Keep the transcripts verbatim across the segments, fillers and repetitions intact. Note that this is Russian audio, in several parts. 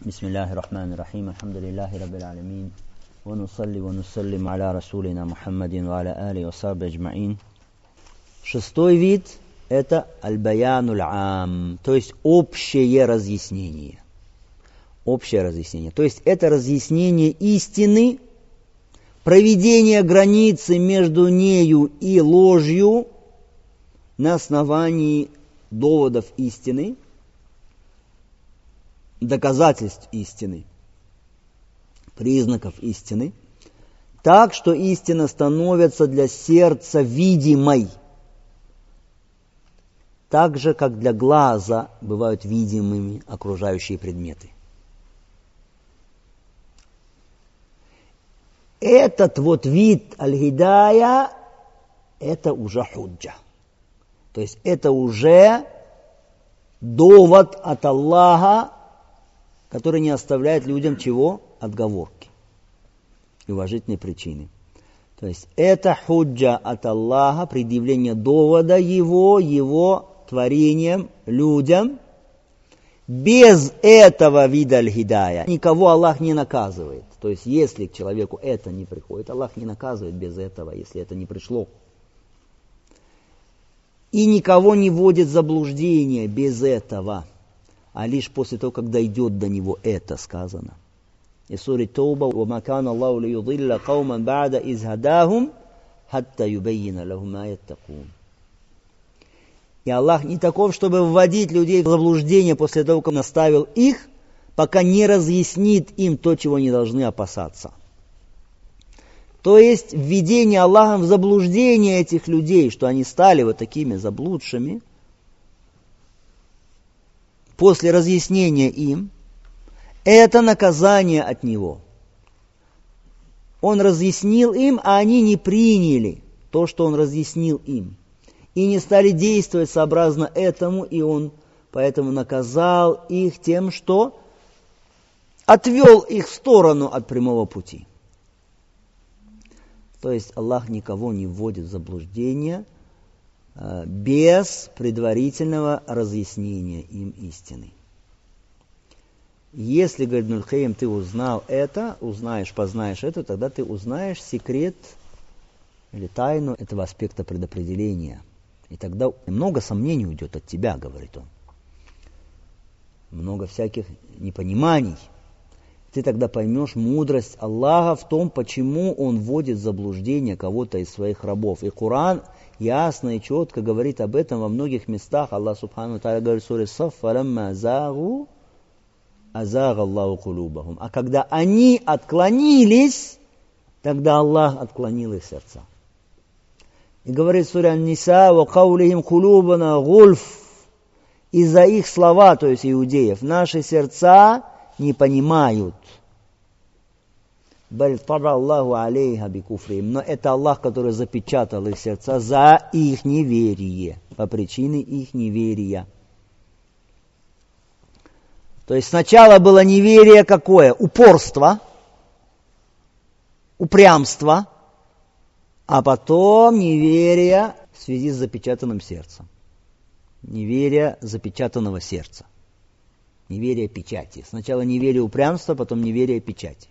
Бисмиллахи рахмани рахим, алхамдулиллахи раббил алямин, ва нусалли ва нуссаллим аля расулина Мухаммадин ва аля али ва сахби аджмаин. Шестой вид – это аль-баянуль ам, то есть общее разъяснение. Общее разъяснение. То есть это разъяснение истины, проведение границы между нею и ложью на основании доводов истины, доказательств истины, признаков истины, так, что истина становится для сердца видимой, так же, как для глаза бывают видимыми окружающие предметы. Этот вот вид аль-гидая – это уже худжа. То есть это уже довод от Аллаха, который не оставляет людям чего? Отговорки и уважительные причины. То есть это худжа от Аллаха, предъявление довода Его, Его творением людям. Без этого вида аль-гидая никого Аллах не наказывает. То есть если к человеку это не приходит, Аллах не наказывает без этого, если это не пришло. И никого не вводит в заблуждение без этого, а лишь после того, как дойдет до него это сказано. И суре Тауба: «Ва ма кана Аллаху лиюдилля кауман ба'да из хадахум, хатта юбаййина лахум ма яттакун». И Аллах не таков, чтобы вводить людей в заблуждение после того, как наставил их, пока не разъяснит им то, чего они должны опасаться. То есть введение Аллахом в заблуждение этих людей, что они стали вот такими заблудшими, после разъяснения им, это наказание от Него. Он разъяснил им, а они не приняли то, что Он разъяснил им. И не стали действовать сообразно этому, и Он поэтому наказал их тем, что отвел их в сторону от прямого пути. То есть Аллах никого не вводит в заблуждение э, без предварительного разъяснения им истины. Если, говорит Ибн аль-Кайим, ты узнал это, узнаешь, познаешь это, тогда ты узнаешь секрет или тайну этого аспекта предопределения. И тогда много сомнений уйдет от тебя, говорит он. Много всяких непониманий. Ты тогда поймешь мудрость Аллаха в том, почему Он вводит в заблуждение кого-то из своих рабов. И Коран ясно и четко говорит об этом во многих местах. Аллах Субхану ва Тааля говорит в суре Саф: «Фаламма азагу, азага Аллаху кулубахум». А когда они отклонились, тогда Аллах отклонил их сердца. И говорит в суре Ан-Ниса: «Ва каулихим кулубана гульф». Из-за их слова, то есть иудеев, наши сердца не понимают. Но это Аллах, который запечатал их сердца за их неверие, по причине их неверия. То есть сначала было неверие какое? Упорство, упрямство, а потом неверие в связи с запечатанным сердцем. Неверие запечатанного сердца. Неверие печати. Сначала неверие упрямства, потом неверие печати.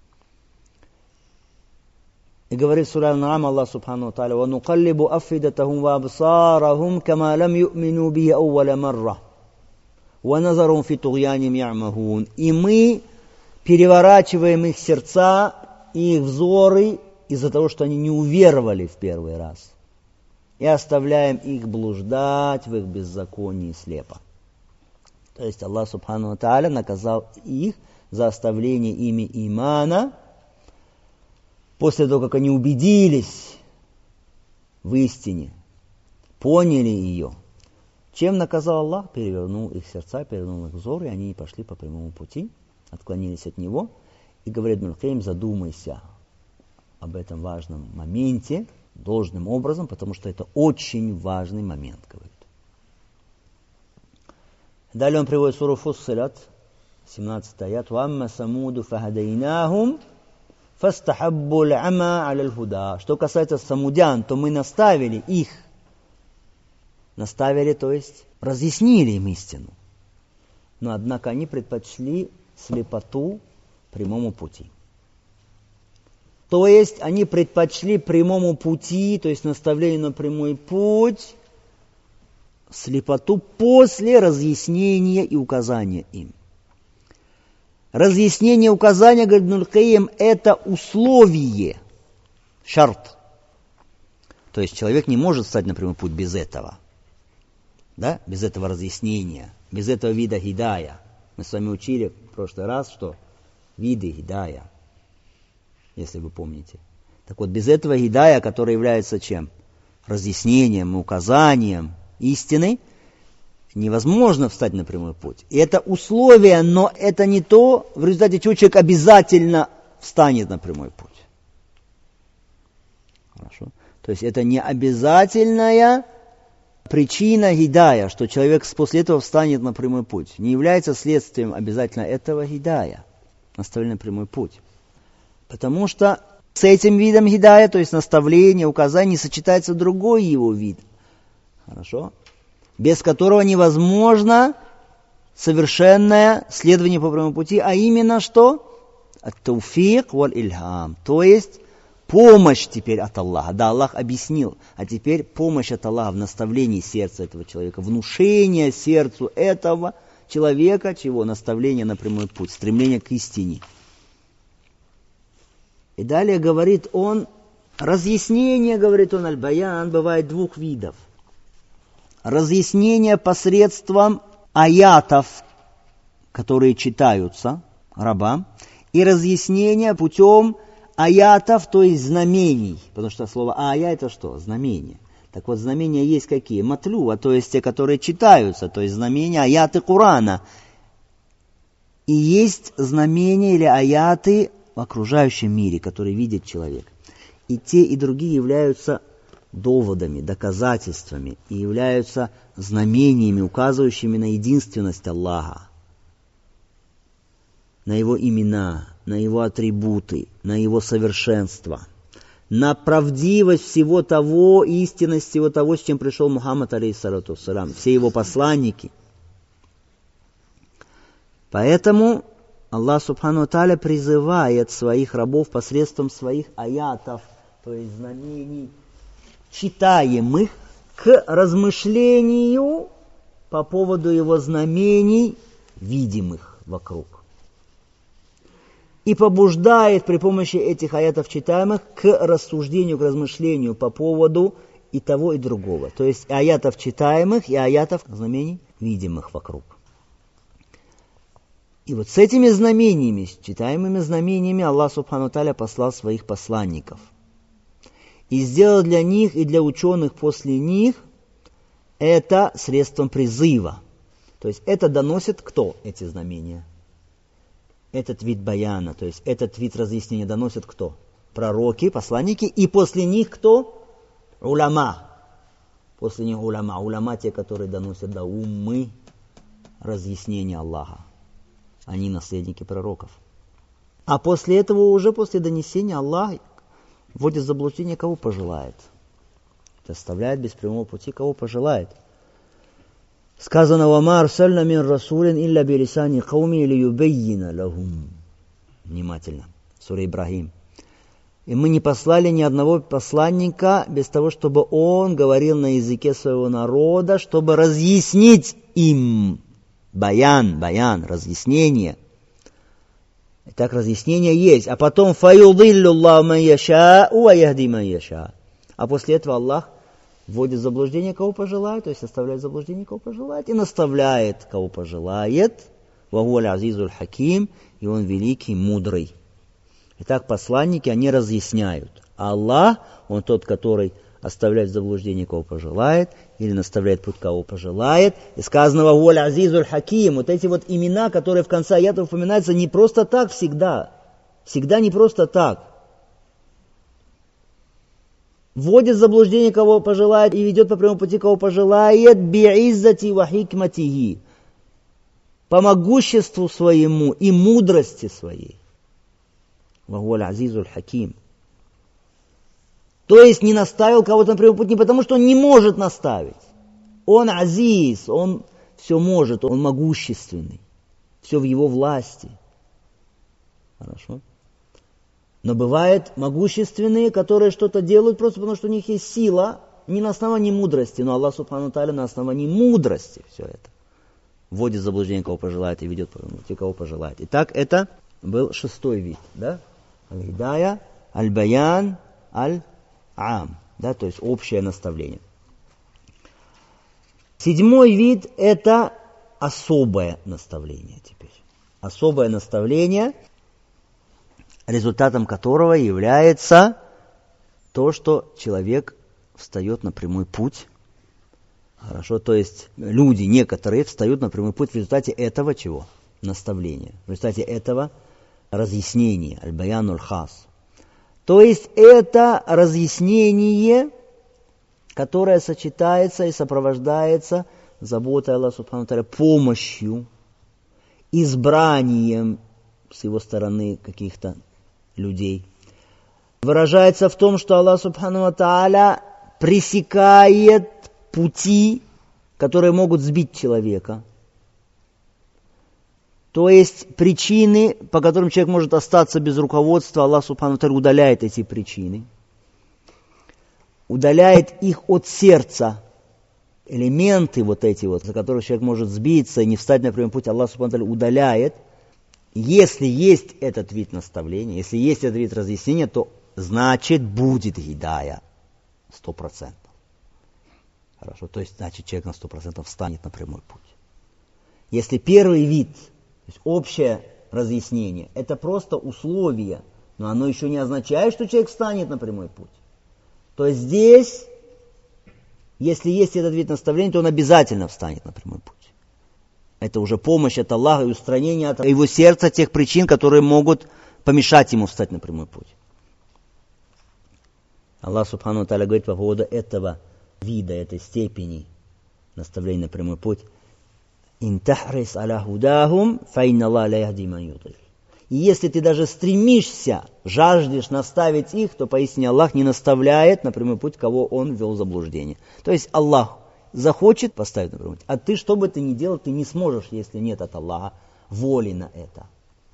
И говорит сура Ан-На'ам Аллах Субхану ва Тааля: «Ва нукаллибу афидатахум ва абсарахум кама лам ю'мину бихи ауваля марра. Ва назарум фи тугьяним я'махун». И мы переворачиваем их сердца и их взоры из-за того, что они не уверовали в первый раз. И оставляем их блуждать в их беззаконии слепо. То есть Аллах Субхану ва Тааля наказал их за оставление ими имана после того, как они убедились в истине, поняли ее. Чем наказал Аллах? Перевернул их сердца, перевернул их взоры, и они не пошли по прямому пути, отклонились от него. И говорит Ибн аль-Кайим: задумайся об этом важном моменте должным образом, потому что это очень важный момент, говорит. Далее он приводит суру Фуссилат, семнадцатый аят: «Вамма самуду фахадайнахум фастахаббу аль-ама аля аль-худа». Что касается самудян, то мы наставили их, наставили, то есть разъяснили им истину. но однако они предпочли слепоту прямому пути. То есть они предпочли прямому пути, то есть наставлению на прямой путь, слепоту после разъяснения и указания им. Разъяснение и указание, говорит Ибн аль-Кайим, это условие, шарт. То есть человек не может встать на прямой путь без этого. Да? Без этого разъяснения, без этого вида хидая. Мы с вами учили в прошлый раз, что виды хидая, если вы помните. Так вот, без этого хидая, который является чем? Разъяснением, указанием истины, невозможно встать на прямой путь. И это условие, но это не то, в результате чего человек обязательно встанет на прямой путь. Хорошо? То есть это не обязательная причина хидая, что человек после этого встанет на прямой путь. Не является следствием обязательно этого хидая, наставления на прямой путь. Потому что с этим видом хидая, то есть наставление, указание, сочетается другой его вид. Хорошо? Без которого невозможно совершенное следование по прямому пути, а именно что? Ат-тауфик валь-ильхам. То есть помощь теперь от Аллаха. Да, Аллах объяснил. А теперь помощь от Аллаха в наставлении сердца этого человека. Внушение сердцу этого человека, чего? Наставление на прямой путь. Стремление к истине. И далее говорит он, разъяснение, говорит он, аль-баян, бывает двух видов. Разъяснение посредством аятов, которые читаются рабам, и разъяснение путем аятов, то есть знамений. Потому что слово ая это что? Знамение. Так вот, знамения есть какие? Матлюва, то есть те, которые читаются, то есть знамения, аяты Корана. И есть знамения или аяты в окружающем мире, которые видит человек. И те, и другие являются доводами, доказательствами и являются знамениями, указывающими на единственность Аллаха, на Его имена, на Его атрибуты, на Его совершенство, на правдивость всего того, истинность всего того, с чем пришел Мухаммад, алейхиссалату вассалям, все Его посланники. Поэтому Аллах Субхану ва Тааля призывает своих рабов посредством своих аятов, то есть знамений, читаемых, к размышлению по поводу его знамений, видимых вокруг. И побуждает при помощи этих аятов читаемых к рассуждению, к размышлению по поводу и того, и другого. То есть аятов читаемых и аятов знамений, видимых вокруг. И вот с этими знамениями, с читаемыми знамениями Аллах Субхану ва Тааля послал своих посланников. И сделал для них и для ученых после них это средством призыва. То есть это доносит кто эти знамения? Этот вид баяна, то есть этот вид разъяснения доносит кто? Пророки, посланники, и после них кто? Уляма. После них уляма. Уляма те, которые доносят до уммы разъяснения Аллаха. Они наследники пророков. А после этого, уже после донесения, Аллах вводит в заблуждение, кого пожелает. Оставляет без прямого пути, кого пожелает. Сказано: «Вама арсальна мин расулин илля билисани кауми лиюбеййина лахум». Внимательно. Сура Ибрахим. И мы не послали ни одного посланника без того, чтобы он говорил на языке своего народа, чтобы разъяснить им. Баян, баян, разъяснение. Итак, разъяснение есть. А потом фаюдиллю Аллаху ман яшау ва яхди ман яша. А после этого Аллах вводит в заблуждение, кого пожелает, то есть оставляет в заблуждение, кого пожелает, и наставляет, кого пожелает. Ва хуа аль-азизуль хаким, и он великий, мудрый. Итак, посланники, они разъясняют. А Аллах, он тот, который оставляет в заблуждение, кого пожелает, или наставляет путь, кого пожелает. И сказано: «Ва хуа аль-азизуль хаким». Вот эти вот имена, которые в конце аятов упоминаются, не просто так всегда. Всегда не просто так. Вводит в заблуждение, кого пожелает, и ведет по прямому пути, кого пожелает, би'иззати ва хикматихи, по могуществу своему и мудрости своей. Ва хуа аль-азизуль хаким. То есть не наставил кого-то на прямой путь не потому, что он не может наставить. Он азиз, он все может, он могущественный. Все в его власти. Хорошо. Но бывают могущественные, которые что-то делают просто потому, что у них есть сила, не на основании мудрости, но Аллах Субхану Тааля на основании мудрости все это вводит в заблуждение, кого пожелает, и ведет по пути, кого пожелает. Итак, это был шестой вид, да? Аль-Хидая, Аль-Баян, Аль-Ам, да, то есть общее наставление. Седьмой вид – это особое наставление теперь. Особое наставление, результатом которого является то, что человек встает на прямой путь. Хорошо, то есть люди, некоторые, встают на прямой путь в результате этого чего? Наставления. В результате этого разъяснения. Аль-Баян аль-Хас. То есть это разъяснение, которое сочетается и сопровождается заботой Аллаха Субхану Тааля, помощью, избранием с его стороны каких-то людей. Выражается в том, что Аллах Субхану Тааля пресекает пути, которые могут сбить человека. То есть причины, по которым человек может остаться без руководства, Аллах Субхану Тааля удаляет эти причины. Удаляет их от сердца. Элементы вот эти вот, за которых человек может сбиться и не встать на прямой путь, Аллах Субхану Тааля удаляет. Если есть этот вид наставления, если есть этот вид разъяснения, то значит будет гидая. Сто процентов. Хорошо, то есть значит человек на сто процентов встанет на прямой путь. Если первый вид, то есть общее разъяснение, это просто условие, но оно еще не означает, что человек встанет на прямой путь. То есть здесь, если есть этот вид наставления, то он обязательно встанет на прямой путь. Это уже помощь от Аллаха и устранение от его сердца тех причин, которые могут помешать ему встать на прямой путь. Аллах Субхану ва Тааля говорит по поводу этого вида, этой степени наставления на прямой путь. «Ин тахрис аля худахум, фа инна Аллаха ла яхди ман юдилл». И если ты даже стремишься, жаждешь наставить их, то поистине Аллах не наставляет на прямой путь, кого Он ввел в заблуждение. То есть Аллах захочет поставить на прямой путь, а ты, что бы ты ни делал, ты не сможешь, если нет от Аллаха воли на это.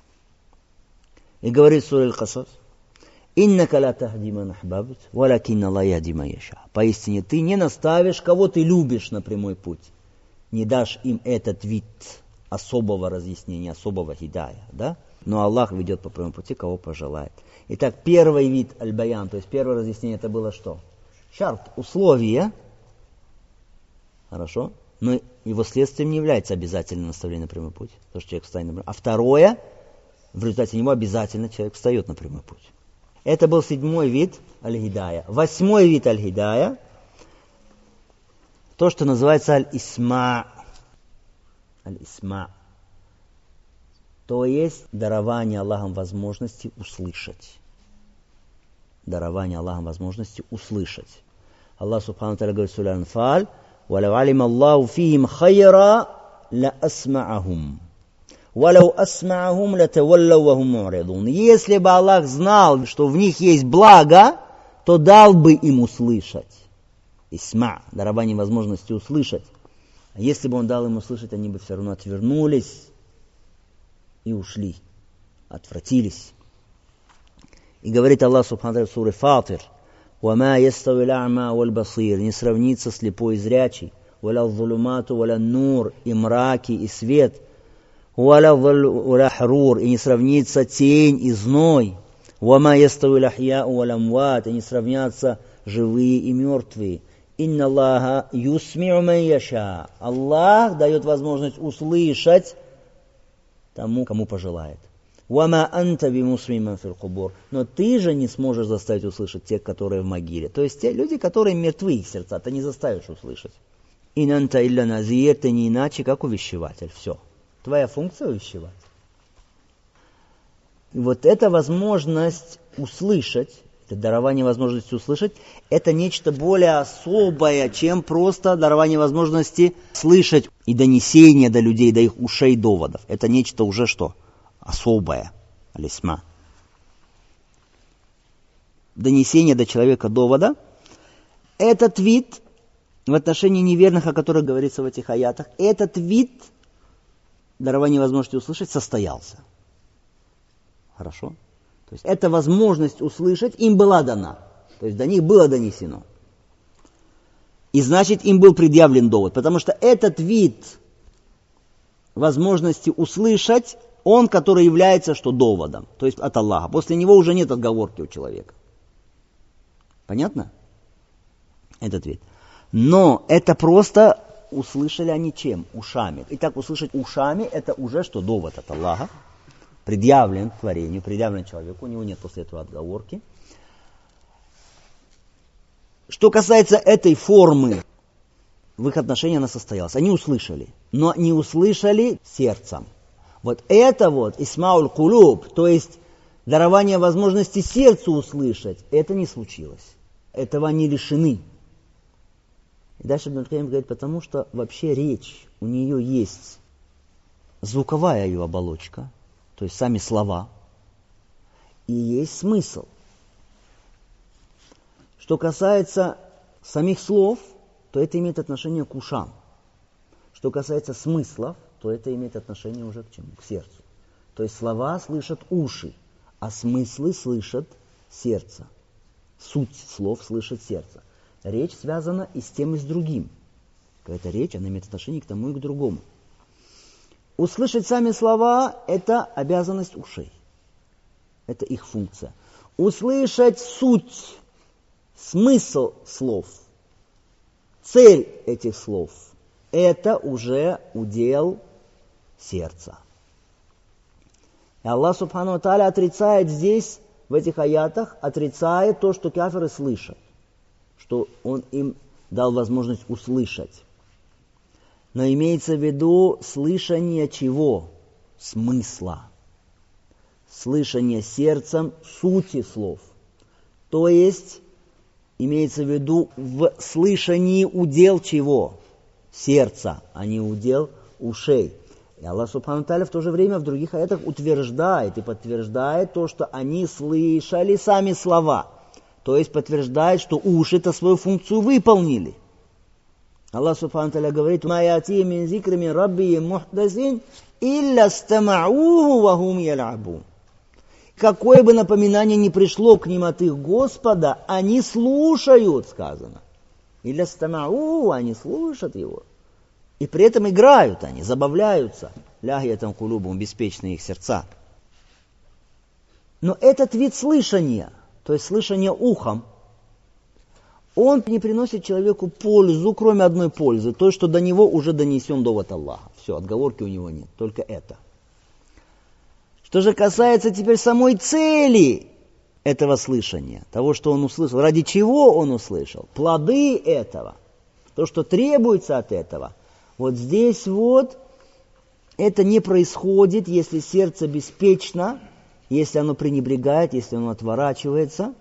И говорит сура Аль-Касас: «Иннака ла тахди ман ахбабт, валякинна Аллаха яхди ман яша». Поистине ты не наставишь, кого ты любишь, на прямой путь. Не дашь им этот вид особого разъяснения, особого хидая, да? Но Аллах ведет по прямому пути, кого пожелает. Итак, первый вид аль-баян, то есть первое разъяснение, это было что? Шарт, условие. Хорошо? Но его следствием не является обязательным наставление на прямой путь. То, что человек встанет на прямой путь. А второе, в результате него обязательно человек встает на прямой путь. Это был седьмой вид аль-хидая. Восьмой вид аль-хидая, то, что называется аль-исма. Аль-исма. То есть дарование Аллахом возможности услышать. Дарование Аллахом возможности услышать. Аллах Субхану Тааля говорит в суре Анфаль: «Валау алима Аллаху фихим хайра ла асма'ахум. Валау асма'ахум ла таваллау ва хум му'ридун». Если бы Аллах знал, что в них есть благо, то дал бы им услышать. Исма, дарование возможности услышать. А если бы Он дал им услышать, они бы все равно отвернулись и ушли, отвратились. И говорит Аллах Субхану Тааля в суре Фатир: «Вама ястави л'ама валь басир». Не сравнится слепой и зрячий. «Валя зулумату валя нур». И мраки, и свет. «Валя валя харур». И не сравнится тень и зной. «Вама ястави л'ахьяу валя амват». И не сравнятся живые и мертвые. «Инна Аллаха юсми'у ман яша». Аллах дает возможность услышать тому, кому пожелает. «Вама анта бимусмиман фил кубур». Но ты же не сможешь заставить услышать тех, которые в могиле. То есть те люди, которые мертвы, их сердца, ты не заставишь услышать. «Ин анта илля назир», ты не иначе, как увещеватель. Все. Твоя функция увещевать. И вот эта возможность услышать, это дарование возможности услышать, это нечто более особое, чем просто дарование возможности слышать и донесение до людей, до их ушей доводов. Это нечто уже что? Особое. Алисма. Донесение до человека довода. Этот вид в отношении неверных, о которых говорится в этих аятах, этот вид дарования возможности услышать состоялся. Хорошо? То есть эта возможность услышать им была дана. То есть до них было донесено. И значит, им был предъявлен довод. Потому что этот вид возможности услышать, он, который является что доводом. То есть от Аллаха. После него уже нет отговорки у человека. Понятно? Этот вид. Но это просто услышали они чем? Ушами. Итак, услышать ушами, это уже что довод от Аллаха. Предъявлен творению, предъявлен человеку. У него нет после этого отговорки. Что касается этой формы, в их отношении она состоялась. Они услышали, но не услышали сердцем. Вот это вот исмауль кулуб, то есть дарование возможности сердцу услышать, это не случилось. Этого они лишены. И дальше Ибн аль-Кайим говорит, потому что вообще речь, у нее есть звуковая ее оболочка, то есть сами слова, и есть смысл. Что касается самих слов, то это имеет отношение к ушам. Что касается смыслов, то это имеет отношение уже к чему? К сердцу. То есть слова слышат уши, а смыслы слышат сердце. Суть слов слышит сердце. Речь связана и с тем, и с другим. Какая-то речь, она имеет отношение к тому и к другому. Услышать сами слова – это обязанность ушей. Это их функция. Услышать суть, смысл слов, цель этих слов – это уже удел сердца. И Аллах Субхану ва Тааля отрицает здесь, в этих аятах, отрицает то, что кафиры слышат, что Он им дал возможность услышать. Но имеется в виду слышание чего? Смысла. Слышание сердцем сути слов. То есть, имеется в виду в слышании удел чего? Сердца, а не удел ушей. И Аллах Субхану Тааля в то же время в других аятах утверждает и подтверждает то, что они слышали сами слова. То есть подтверждает, что уши-то свою функцию выполнили. Аллах Субхану Тааля говорит: «Ма яти мин зикри мин рабби мухдасин, илля стама'уху ва хум ял'абун». Какое бы напоминание ни пришло к ним от их Господа, они слушают, сказано. Илля стама'уху, они слушают его. И при этом играют они, забавляются. Ляхьятан кулубум, беспечные их сердца. Но этот вид слышания, то есть слышание ухом, он не приносит человеку пользу, кроме одной пользы, то, что до него уже донесен довод Аллаха. Все, отговорки у него нет, только это. Что же касается теперь самой цели этого слышания, того, что он услышал, ради чего он услышал, плоды этого, то, что требуется от этого, вот здесь вот это не происходит, если сердце беспечно, если оно пренебрегает, если оно отворачивается.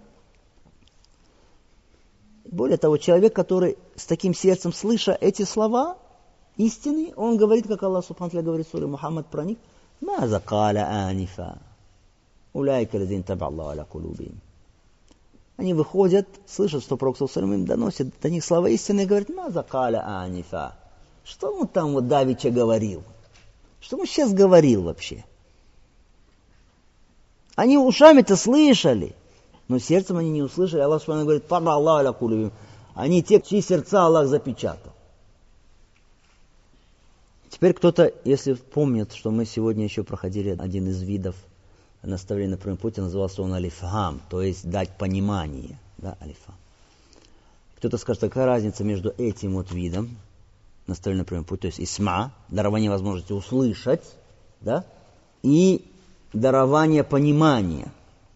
Более того, человек, который с таким сердцем, слыша эти слова истины, он говорит, как Аллах Субхану ва Тааля говорит в суре Мухаммад про них: «Маза каля анифа, уляйка лазин таба Аллаху аля кулубихим». Они выходят, слышат, что Пророк саллаллаху алейхи ва саллям им доносит до них слова истины и говорят: «Маза каля анифа». Что он там вот давеча говорил? Что он сейчас говорил вообще? Они ушами-то слышали, но сердцем они не услышали. Аллах Субхану говорит: «Пара Аллаху аля кулубихим». Они те, чьи сердца Аллах запечатал. Теперь кто-то, если помнит, что мы сегодня еще проходили один из видов наставления на прямом пути, назывался он алифхам, то есть дать понимание. Да, алифхам. Кто-то скажет, какая разница между этим вот видом наставления на прямом пути, то есть исма, дарование возможности услышать, да, и дарование понимания.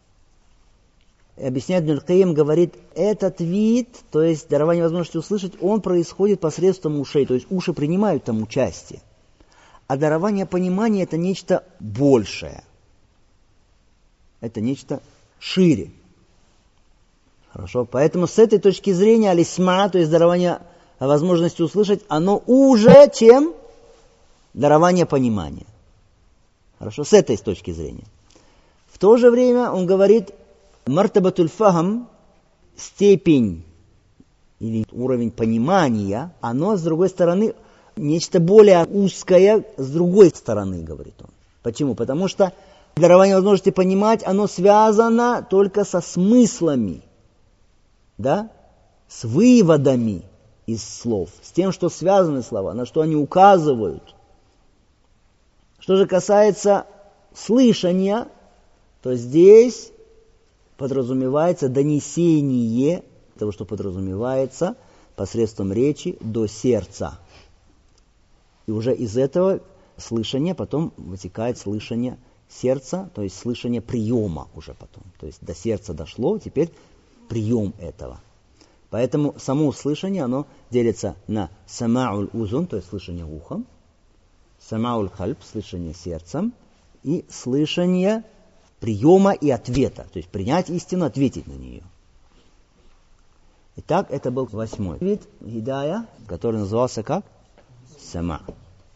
И объясняет Ибн аль-Кайим, говорит, этот вид, то есть дарование возможности услышать, он происходит посредством ушей, то есть уши принимают там участие. А дарование понимания – это нечто большее. Это нечто шире. Хорошо? Поэтому с этой точки зрения алисма, то есть дарование возможности услышать, оно уже чем дарование понимания. Хорошо? С этой точки зрения. В то же время он говорит, мартабатуль фахам, степень или уровень понимания, оно, с другой стороны, нечто более узкое, с другой стороны, говорит он. Почему? Потому что Дарование возможности понимать, оно связано только со смыслами, да? С выводами из слов, с тем, что связаны слова, на что они указывают. Что же касается слышания, то здесь подразумевается донесение того, что подразумевается посредством речи до сердца. И уже из этого слышания потом вытекает слышание сердца, то есть слышание приема уже потом. То есть до сердца дошло, теперь прием этого. Поэтому само услышание, оно делится на самауль узун, то есть слышание ухом, самауль хальб, слышание сердцем, и слышание приема и ответа, то есть принять истину, ответить на нее. Итак, это был восьмой вид гидая, который назывался как? Сама.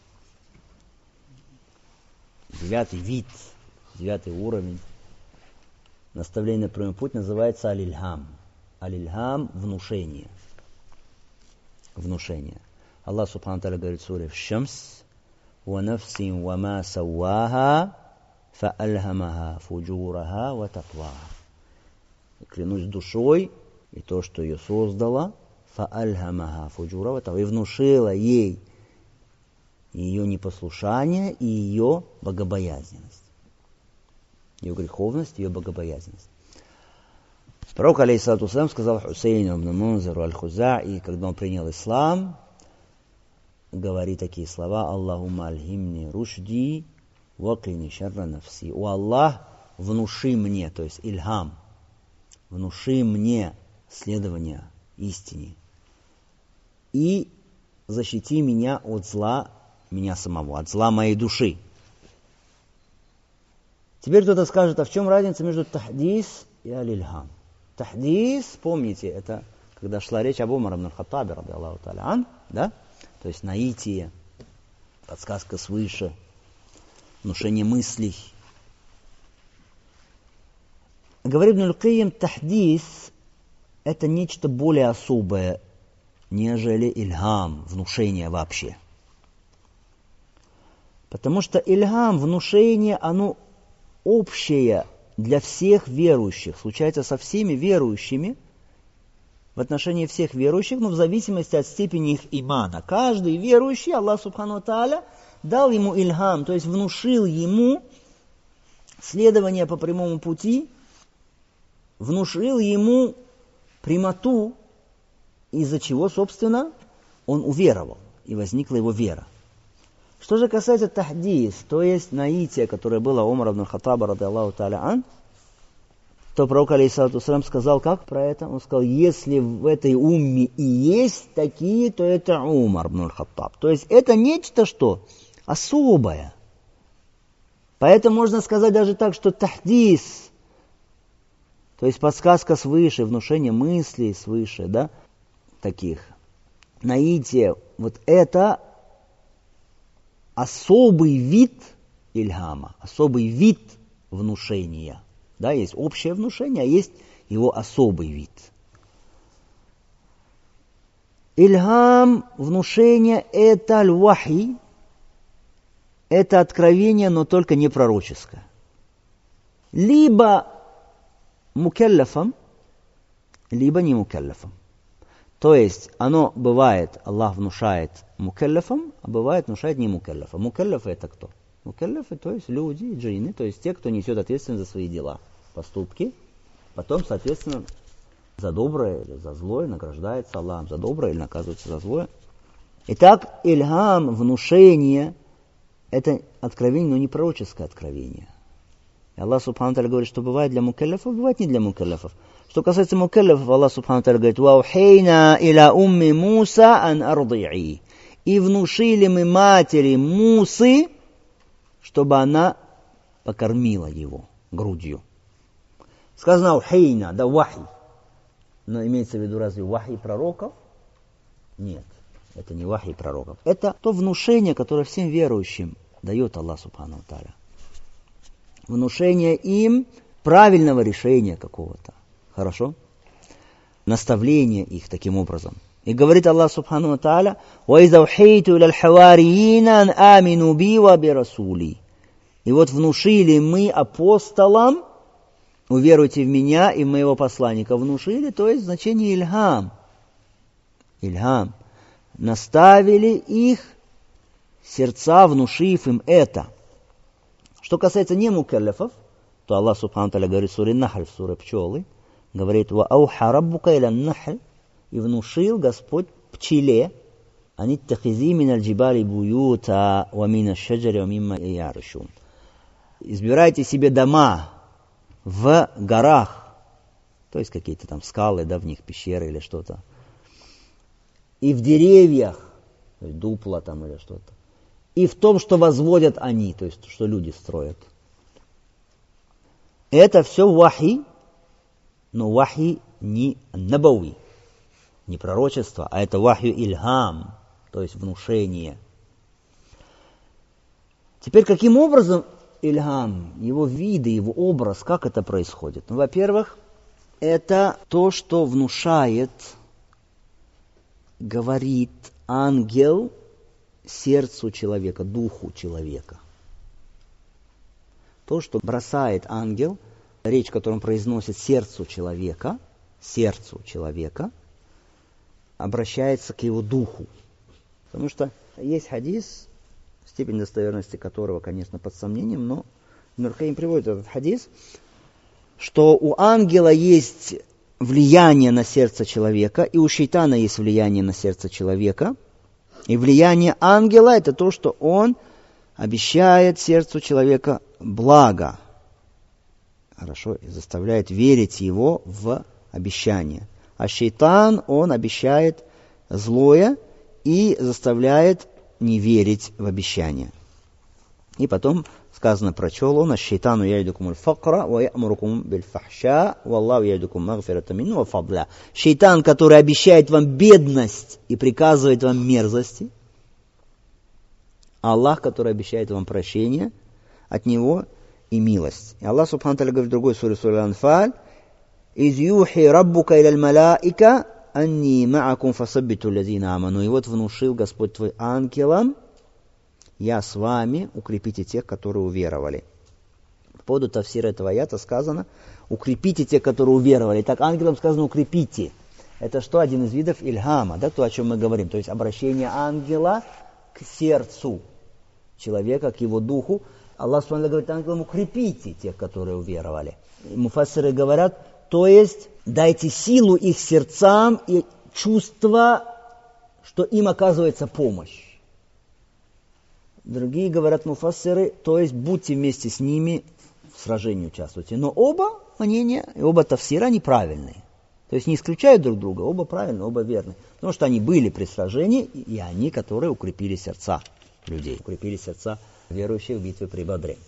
Девятый вид, девятый уровень наставления на прямой путь называется аль-ильхам. Аль-ильхам – внушение. Внушение. Аллах Субхану Тааля говорит в суре «Шамс» «Ва нафсин ва ма савваха фа альхамаха фуджураха ва такваха». Клянусь душой и то, что ее создала, фа альхамаха фуджураха ва такваха, и внушила ей ее непослушание и ее богобоязненность. Ее греховность, ее богобоязненность. Пророк, алейхиссалату вассалям, сказал Хусейну ибн Мунзиру аль-Хузаи, когда он принял ислам, говори такие слова: «Аллахумма альхимни рушди ваклини шарра нафси». «О Аллах, внуши мне», то есть ильхам, внуши мне следование истине и защити меня от зла меня самого, от зла моей души. Теперь кто-то скажет, а в чем разница между тахдис и аль-ильхам? Тахдис, помните, это когда шла речь об Умар ибн аль-Хаттабе, радиаллаху та'аля ан, да? То есть наитие, подсказка свыше, внушение мыслей. Говорит Ибн аль-Кайим, тахдис – это нечто более особое, нежели ильхам, внушение вообще. Потому что ильхам, внушение, оно общее для всех верующих, случается со всеми верующими, в отношении всех верующих, но в зависимости от степени их имана. Каждый верующий, Аллах Субхану ва Тааля, дал ему ильхам, то есть внушил ему следование по прямому пути, внушил ему прямоту, из-за чего, собственно, он уверовал, и возникла его вера. Что же касается тахдис, то есть наитие, которое было у Умара ибн аль-Хаттаба, радиаллаху та'аля ан, то пророк, алейхиссалату вассалям, сказал как про это? Он сказал, если в этой умме и есть такие, то это Умар ибн аль-Хаттаб. То есть это нечто что? Особое. Поэтому можно сказать даже так, что тахдис, то есть подсказка свыше, внушение мыслей свыше, да, таких, наитие, вот это особый вид ильхама, особый вид внушения. Да, есть общее внушение, а есть его особый вид. Ильхам, внушение – это аль-вахи, это откровение, но только не пророческое. Либо мукаллафом, либо не мукаллафом. То есть оно бывает, Аллах внушает мукаллафом, а бывает внушает не мукаллафом. Мукаллафы это кто? Мукаллафы, то есть люди, джинны, то есть те, кто несет ответственность за свои дела, поступки. Потом, соответственно, за доброе или за злое награждается Аллахом, за доброе или наказывается за злое. Итак, ильхам, внушение, это откровение, но не пророческое откровение. И Аллах Субхану Тааля говорит, что бывает для мукаллафов, бывает не для мукаллафов. Что касается мукаллафов, Аллах Субхану Тааля говорит, «Ваухейна иля умми Муса ан арди'i». И внушили мы матери Мусы, чтобы она покормила его грудью. Сказано «Аухейна», да, вахи. Но имеется в виду разве вахи пророков? Нет, это не вахи пророков. Это то внушение, которое всем верующим дает Аллах Субхану Тааля. Внушение им правильного решения какого-то. Хорошо? Наставление их таким образом. И говорит Аллах Субхану ва Тааля: «Ва иза ухейту иля аль-хавариина ан амину би ва би расули». И вот внушили мы апостолам, уверуйте в меня и в моего посланника. Внушили, то есть значение ильхам. Ильхам. Наставили их сердца, внушив им это. Что касается не мукаллафов, то Аллах Субхану Тааля говорит в суре Нахль, в суре пчелы, говорит: «Ва ауха раббука иля нахль», и внушил Господь пчеле: «Ани ттахизи миналь джибали буюта ва мина шаджари ва мимма ярушун». Избирайте себе дома в горах, то есть какие-то там скалы, да, в них пещеры или что-то, и в деревьях, то есть дупла там или что-то, и в том, что возводят они, то есть что люди строят. Это все вахи, но вахи не набауи, не пророчество, а это вахи ильхам, то есть внушение. Теперь, каким образом ильхам, его виды, его образ, как это происходит? Ну, во-первых, это то, что внушает, говорит ангел сердцу человека, духу человека. То, что бросает ангел, речь, которую он произносит сердцу человека, сердцу человека, обращается к его духу. Потому что есть хадис, степень достоверности которого, конечно, под сомнением, но Ибн аль-Кайим приводит этот хадис, что у ангела есть влияние на сердце человека, и у шейтана есть влияние на сердце человека. И влияние ангела – это то, что он обещает сердцу человека благо. Хорошо, и заставляет верить его в обещание. А шейтан, он обещает злое и заставляет не верить в обещание. И потом сказано про пчелу: «На шейтану яидукум аль-факра, ва ямурукум биль-фахша, валлаху яидукум магфирата минху ва фадля». Шейтан, который обещает вам бедность и приказывает вам мерзости. Аллах, который обещает вам прощение от него и милость. И Аллах Субхану Тааля говорит в другой суре, суре Анфаль: «Из юхи раббука иля аль-малаика анни ма'акум фасаббиту лазина аману». И вот внушил Господь твой ангелам: «Я с вами, укрепите тех, которые уверовали». По поводу тафсира этого аята сказано: «Укрепите тех, которые уверовали». Так ангелам сказано: «Укрепите». Это что? Один из видов ильхама, да, то, о чем мы говорим. То есть обращение ангела к сердцу человека, к его духу. Аллах Субхану говорит ангелам: «Укрепите тех, которые уверовали». И муфассиры говорят, то есть дайте силу их сердцам и чувство, что им оказывается помощь. Другие говорят муфассиры, то есть будьте вместе с ними, в сражении участвуйте. Но оба мнения, и оба тафсира неправильные. То есть не исключают друг друга, оба правильные, оба верные. Потому что они были при сражении, и они, которые укрепили сердца людей, укрепили сердца верующих в битве при Бадре.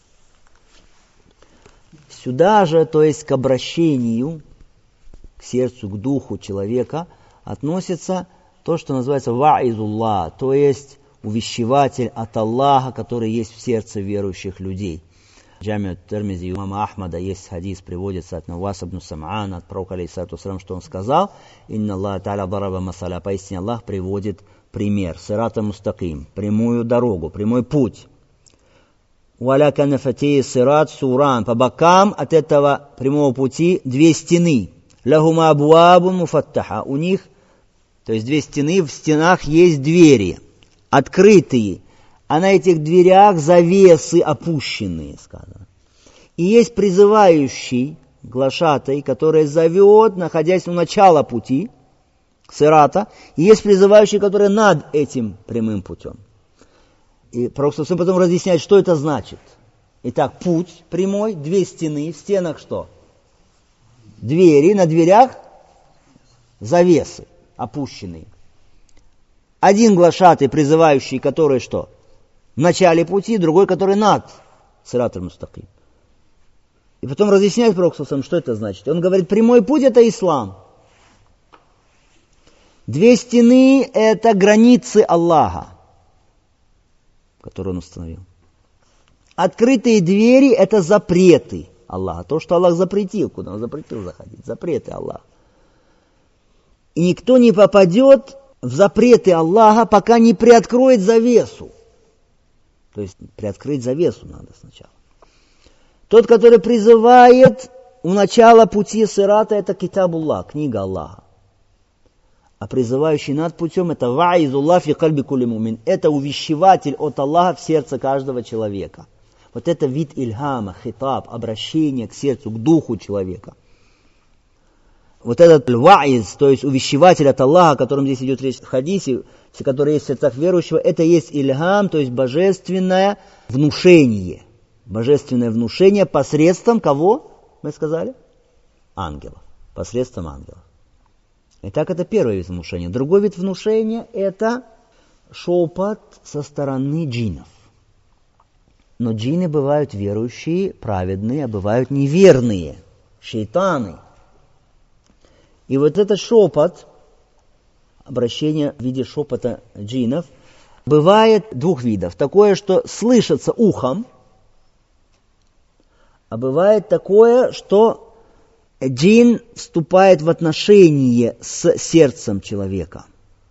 Сюда же, то есть к обращению, к сердцу, к духу человека, относится то, что называется ва'изуллах, то есть увещеватель от Аллаха, который есть в сердце верующих людей. В Джами'у ат-Тирмизи у имама Ахмада есть хадис, приводится от Навас ибн Сам'ана, от пророка алейхиссалату вассалям, что он сказал: «Инна Аллах та'аля дараба масаля», поистине Аллах приводит пример, сирата мустаким, прямую дорогу, прямой путь. «Валя канафатей сират суран», по бокам от этого прямого пути две стены. «Лахума абуабун муфаттаха», у них, то есть две стены, в стенах есть двери, открытые, а на этих дверях завесы опущенные, сказано. И есть призывающий, глашатай, который зовет, находясь у начала пути, сирата, и есть призывающий, который над этим прямым путем. И пророк потом разъясняет, что это значит. Итак, путь прямой, две стены, в стенах что? Двери, на дверях завесы опущенные. Один глашатый, призывающий, который что? В начале пути, другой, который над сиратом мустаким. И потом разъясняет пророк, что это значит. Он говорит, прямой путь – это ислам. Две стены – это границы Аллаха, которые он установил. Открытые двери – это запреты Аллаха. То, что Аллах запретил, куда он запретил заходить. Запреты Аллаха. И никто не попадет в запреты Аллаха, пока не приоткроет завесу. То То есть приоткрыть завесу надо сначала. Тот, который призывает у начала пути сирата, это китабуллах, книга Аллаха. А призывающий над путем это ваизуллах фи кальби кулли мумин. Это увещеватель от Аллаха в сердце каждого человека. Вот это вид ильхама, хитаб, обращение к сердцу, к духу человека. Вот этот ваиз, то есть увещеватель от Аллаха, о котором здесь идет речь в хадисе, который есть в сердцах верующего, это есть ильхам, то есть божественное внушение. Божественное внушение посредством кого, мы сказали? Ангелов. Посредством ангелов. Итак, это первый вид внушения. Другой вид внушения – это шепот со стороны джиннов. Но джинны бывают верующие, праведные, а бывают неверные, шейтаны. И вот этот шепот, обращение в виде шепота джиннов, бывает двух видов. Такое, что слышится ухом, а бывает такое, что джин вступает в отношение с сердцем человека.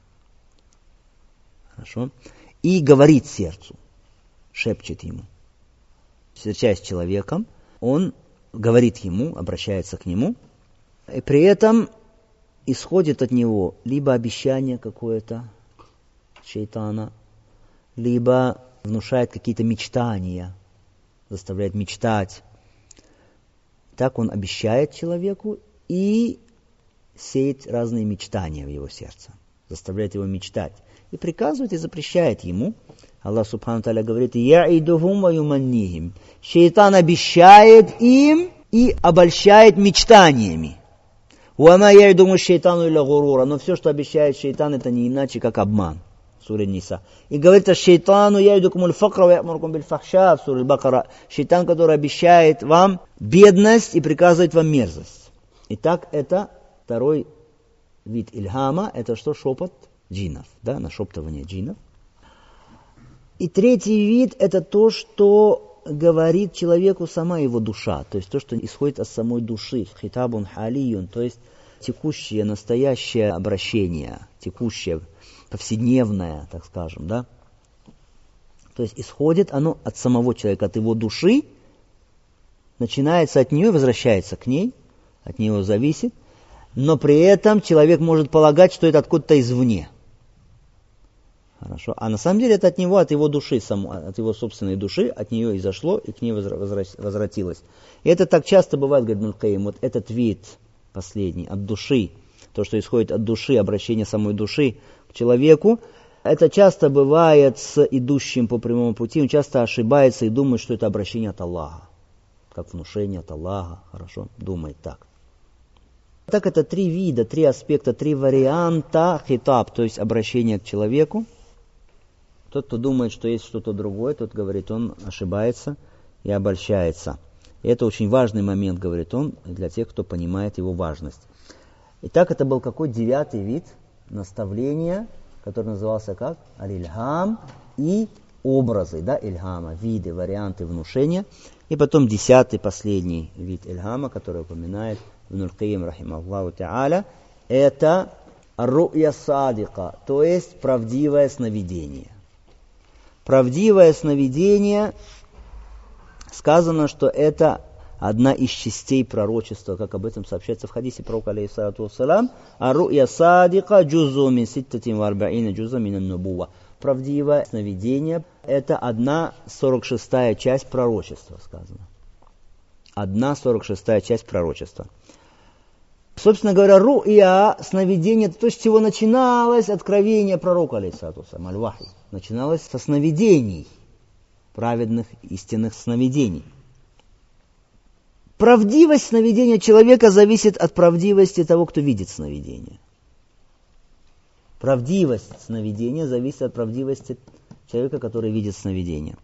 Хорошо? И говорит сердцу, шепчет ему. Встречаясь с человеком, он говорит ему, обращается к нему, и при этом исходит от него либо обещание какое-то шейтана, либо внушает какие-то мечтания, заставляет мечтать. Так он обещает человеку и сеет разные мечтания в его сердце, заставляет его мечтать. И приказывает и запрещает ему. Аллах Субхану Тааля говорит: «Яидухум ва юманнихим». Шейтан обещает им и обольщает мечтаниями. «Уама яидуму шейтану илля гурура». Но все, что обещает шейтан, это не иначе, как обман. Сура Ниса. И говорит: «Шейтану яидукумуль факра ва ямуркум биль фахша». В суре Бакара. Шейтан, который обещает вам бедность и приказывает вам мерзость. Итак, это второй вид ильхама. Это что? Шепот джиннов. Да, нашептывание джиннов. И третий вид – это то, что говорит человеку сама его душа. То есть то, что исходит от самой души. Хитабун халиюн. То есть текущее, настоящее обращение. Текущее, повседневное, так скажем, да. То есть исходит оно от самого человека, от его души. Начинается от нее, возвращается к ней. От нее зависит. Но при этом человек может полагать, что это откуда-то извне. Хорошо. А на самом деле это от него, от его души, от его собственной души, от нее изошло и к ней возвратилось. И это так часто бывает, говорит Ибн Кайим, вот этот вид последний, от души, то, что исходит от души, обращение самой души к человеку, это часто бывает с идущим по прямому пути, он часто ошибается и думает, что это обращение от Аллаха, как внушение от Аллаха, хорошо, думает так. Так это три вида, три аспекта, три варианта хитаб, то есть обращение к человеку. Тот, кто думает, что есть что-то другое, тот, говорит, он ошибается и обольщается. И это очень важный момент, говорит он, для тех, кто понимает его важность. Итак, это был какой девятый вид наставления, который назывался как? Аль-Ильхам и образы, да, Ильхама, виды, варианты внушения. И потом десятый, последний вид Ильхама, который упоминает Ибн Кайим, рахимахуллаху та'аля, это ру'я садика, то есть правдивое сновидение. Правдивое сновидение, сказано, что это одна из частей пророчества, как об этом сообщается в хадисе пророка, алейхиссалату вассалам, а ру'я садика джузу мин ситтатин ва арба'ина джуза мин ан-нубува. Правдивое сновидение – это одна сорок шестая часть пророчества, сказано. Одна сорок шестая часть пророчества. Собственно говоря, ру'я, сновидение, то, с чего начиналось откровение пророка, алейхиссалату вассалам, аль-вахи. Начиналось со сновидений, праведных, истинных сновидений. Правдивость сновидения человека зависит от правдивости того, кто видит сновидение. Правдивость сновидения зависит от правдивости человека, который видит сновидение.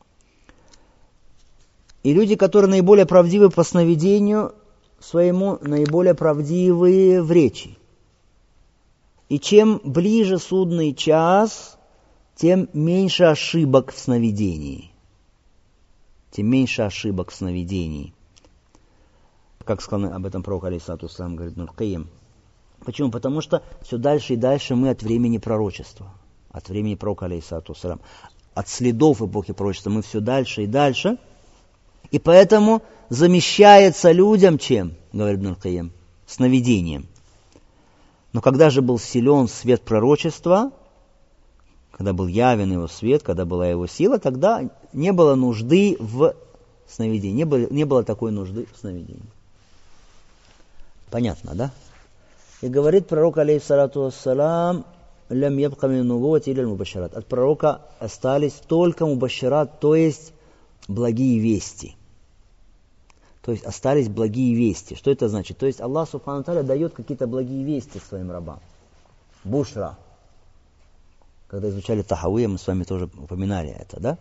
И люди, которые наиболее правдивы по сновидению своему, наиболее правдивые в речи. И чем ближе судный час, тем меньше ошибок в сновидении. Тем меньше ошибок в сновидении. Как сказано об этом пророк, алейхиссалату вассалам, говорит Ибн Кайим. Почему? Потому что все дальше и дальше мы от времени пророчества. От времени пророка, алейхиссалату вассалам. от следов эпохи пророчества мы все дальше и дальше. И поэтому замещается людям чем, говорит Ибн аль-Кайим, сновидением. Но когда же был силен свет пророчества, когда был явен его свет, когда была его сила, тогда не было нужды в сновидении, не было, не было такой нужды в сновидении. Понятно, да? И говорит пророк, алейхиссалату вассалам, лям ябка мин нубуввати илля мубашшират. От пророка остались только мубашшират, то есть благие вести. То есть остались благие вести. Что это значит? То есть Аллах Субхану Тааля дает какие-то благие вести своим рабам. Бушра. Когда изучали Тахауия, мы с вами тоже упоминали это, да?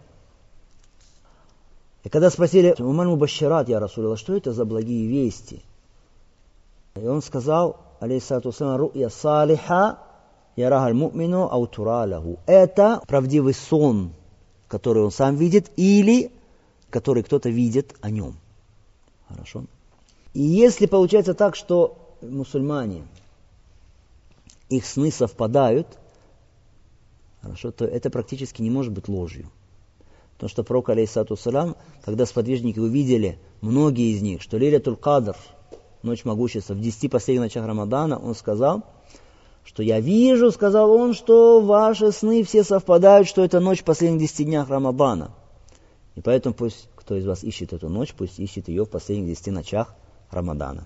И когда спросили, «Умаль мубашшират, я Расулилlah, что это за благие вести?» И он сказал, алейхиссалату вассалам, ру'я салиха ярахаль му'мину ау туралаху. Это правдивый сон, который он сам видит, или который кто-то видит о нем. Хорошо? И если получается так, что мусульмане, их сны совпадают, хорошо, то это практически не может быть ложью. Потому что пророк, алейхиссалату вассалам, когда сподвижники увидели, многие из них, что Лейлятуль Кадр, ночь могущества, в десяти последних ночах Рамадана, он сказал, что я вижу, сказал он, что ваши сны все совпадают, что это ночь в последних десяти днях Рамадана. И поэтому пусть кто из вас ищет эту ночь, пусть ищет ее в последних десяти ночах Рамадана.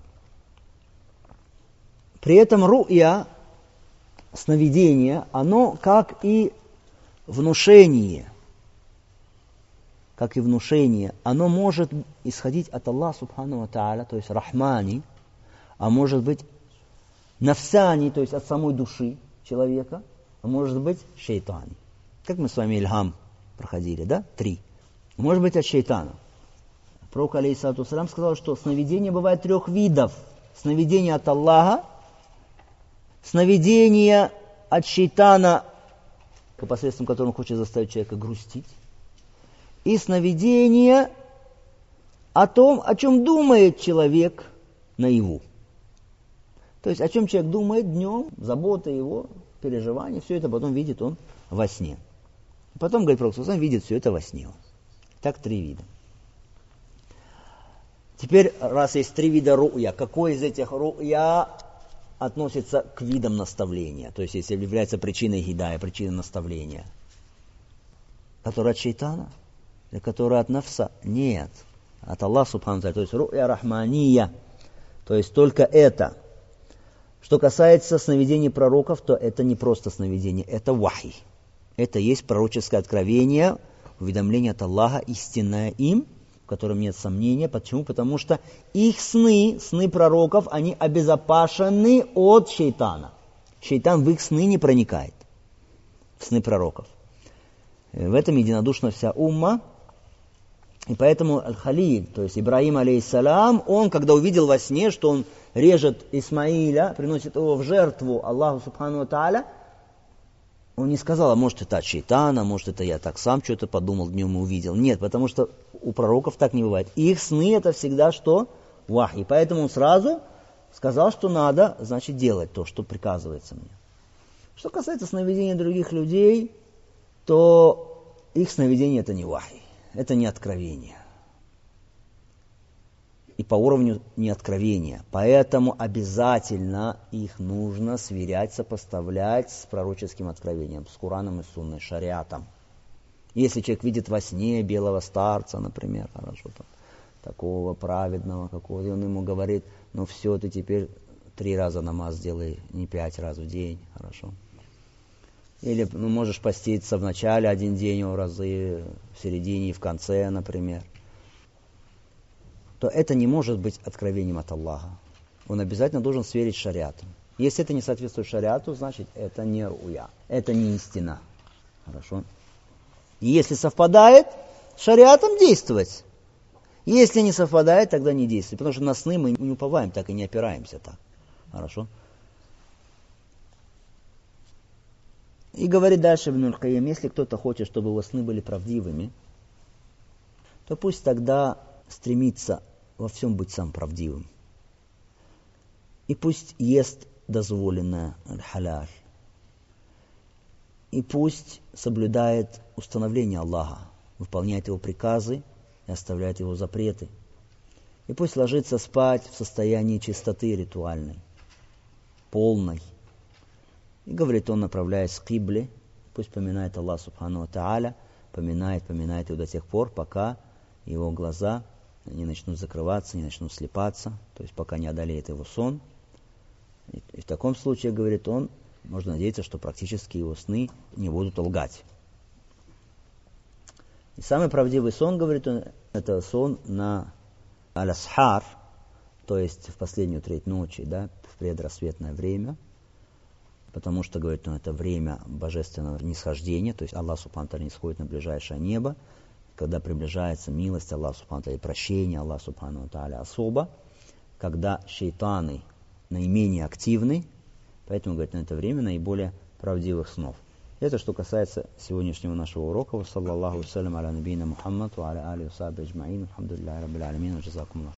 При этом ру'я, сновидение, оно как и внушение, как и внушение, оно может исходить от Аллаха Субхану ва Тааля, то есть Рахмани, а может быть нафсани, то есть от самой души человека, а может быть шейтани. Как мы с вами Ильхам проходили, да? Три. Может быть от шейтана. Пророк, алейхиссалату вассалам, сказал, что сновидение бывает трех видов. Сновидение от Аллаха, сновидение от шейтана, посредством которого он хочет заставить человека грустить, и сновидение о том, о чем думает человек наяву. То есть о чем человек думает днем, забота его, переживания, все это потом видит он во сне. Потом, говорит пророк, он видит все это во сне. Так три вида. Теперь, раз есть три вида ру'я, какой из этих ру'я относится к видам наставления? То есть, если является причиной гидая, причиной наставления? Которая от шейтана? Или которая от нафса? Нет. От Аллаха Субхану Тааля. То есть, ру'я рахмания. То есть, только это. Что касается сновидений пророков, то это не просто сновидение, это вахи. Это есть пророческое откровение, уведомление от Аллаха, истинное им, в котором нет сомнения. Почему? Потому что их сны, сны пророков, они обезопасены от шейтана. Шейтан в их сны не проникает, в сны пророков. В этом единодушна вся умма. И поэтому Аль-Халиль, то есть Ибрагим, алейхиссалям, он, когда увидел во сне, что он режет Исмаиля, приносит его в жертву Аллаху Субхану ва Тааля, он не сказал, а может это от шейтана, может это я так сам что-то подумал, днем и увидел. Нет, потому что у пророков так не бывает. Их сны это всегда что? Вахи. Поэтому он сразу сказал, что надо, значит, делать то, что приказывается мне. Что касается сновидений других людей, то их сновидение это не вахи. Это не откровение. И по уровню не откровения. Поэтому обязательно их нужно сверять, сопоставлять с пророческим откровением, с Кораном и Сунной, шариатом. Если человек видит во сне белого старца, например, хорошо, там, такого праведного, какого, и он ему говорит, ну все, ты теперь три раза намаз делай, не пять раз в день, хорошо. Или ну, можешь поститься в начале один день в разы, в середине и в конце, например. То это не может быть откровением от Аллаха. Он обязательно должен сверить с шариатом. Если это не соответствует шариату, значит это не ру'я, это не истина. Хорошо? И если совпадает, с шариатом действовать. Если не совпадает, тогда не действовать. Потому что на сны мы не уповаем, так и не опираемся так. Хорошо? И говорит дальше Ибн аль-Кайим, если кто-то хочет, чтобы его сны были правдивыми, то пусть тогда стремится во всем быть сам правдивым. И пусть ест дозволенное аль-халяль. И пусть соблюдает установление Аллаха, выполняет Его приказы и оставляет Его запреты. И пусть ложится спать в состоянии чистоты ритуальной, полной. И говорит он, направляясь к Кибле, пусть поминает Аллах Субхану ва Тааля, поминает, поминает его до тех пор, пока его глаза не начнут закрываться, не начнут слепаться, то есть пока не одолеет его сон. И, и в таком случае, говорит он, можно надеяться, что практически его сны не будут лгать. И самый правдивый сон, говорит он, это сон на аль-асхар, то есть в последнюю треть ночи, да, в предрассветное время, потому что, говорит он, это время божественного нисхождения, то есть Аллах Субхану ва Тааля нисходит на ближайшее небо, когда приближается милость Аллаха Субхану ва Тааля и прощение Аллаха Субхану ва Тааля особо, когда шейтаны наименее активны, поэтому, говорит, на это время наиболее правдивых снов. Это что касается сегодняшнего нашего урока. Саллаллаху салям аля набийна Мухаммад ва аля алихи ва сахбихи аджмаин. Алхамдулиллахи раббил алямин. Джазакумуллах.